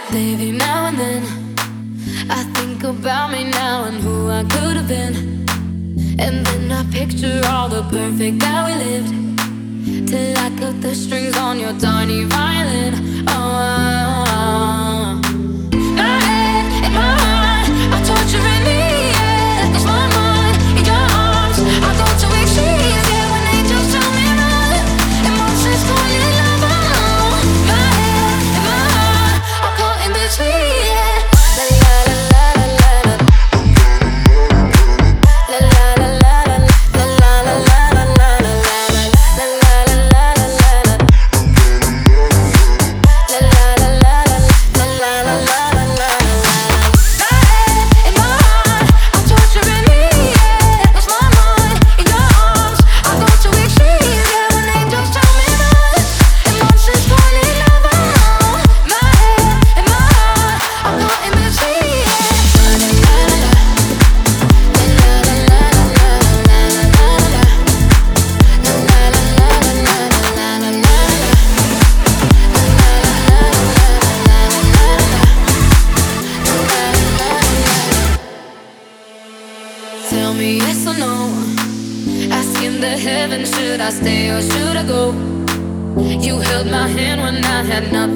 Baby, now and then I think about me now and who I could have been. And then I picture all the perfect that we lived, till I cut the strings on your tiny violin. Oh, my head and my heart are torturing me, yeah. 'Cause my mind in your arms, I go to extremes, yeah. When angels tell me run, emotions fall in love. Oh, my head and my heart are caught in between, yeah. La la la la la la. La la la la la. La la la la la la. La la la la la la. La la la la la. La la la la la. My head and my heart are torturing me, yeah. 'Cause my mind in your arms, I go to extremes, yeah. When angels tell me run, emotions fall in love. Oh, my head and my heart are caught in between, yeah. La la la la. La la la la la la la. La la la la la la la la. Tell me yes or no. Asking the heavens, should I stay or should I go? You held my hand when I had nothing.